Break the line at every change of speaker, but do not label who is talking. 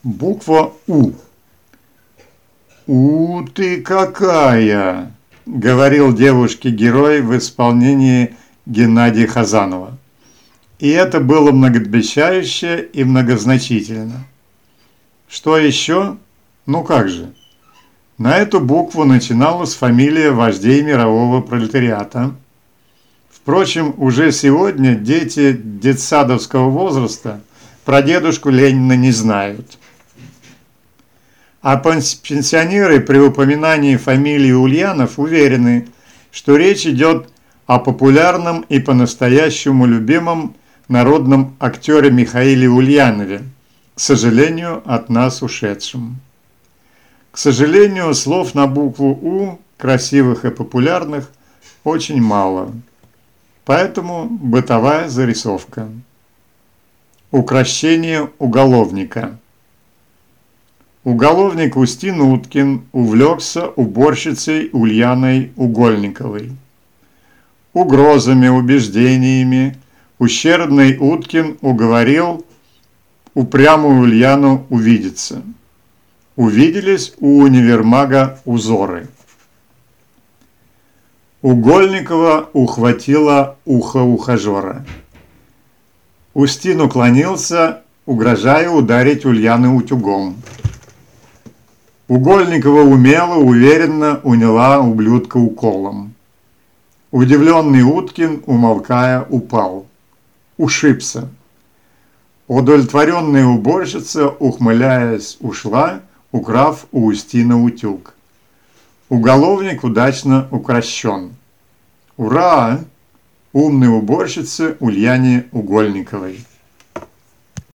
Буква У. «У ты какая!» – говорил девушке-герой в исполнении Геннадия Хазанова. И это было многообещающе и многозначительно. Что еще? Ну как же. На эту букву начиналась фамилия вождей мирового пролетариата. Впрочем, уже сегодня дети детсадовского возраста про дедушку Ленина не знают. А пенсионеры при упоминании фамилии Ульянов уверены, что речь идет о популярном и по-настоящему любимом народном актере Михаиле Ульянове, к сожалению, от нас ушедшем. К сожалению, слов на букву «У», красивых и популярных, очень мало. Поэтому бытовая зарисовка. Укрощение уголовника. Уголовник Устин Уткин увлекся уборщицей Ульяной Угольниковой. Угрозами, убеждениями ущербный Уткин уговорил упрямую Ульяну увидеться. Увиделись у универмага узоры. Угольникова ухватила ухо ухажера. Устин уклонился, угрожая ударить Ульяну утюгом. Угольникова умело, уверенно уняла ублюдка уколом. Удивленный Уткин, умолкая, упал. Ушибся. Удовлетворенная уборщица, ухмыляясь, ушла, украв у Устина утюг. Уголовник удачно укрощен. Ура! Умной уборщице Ульяне Угольниковой.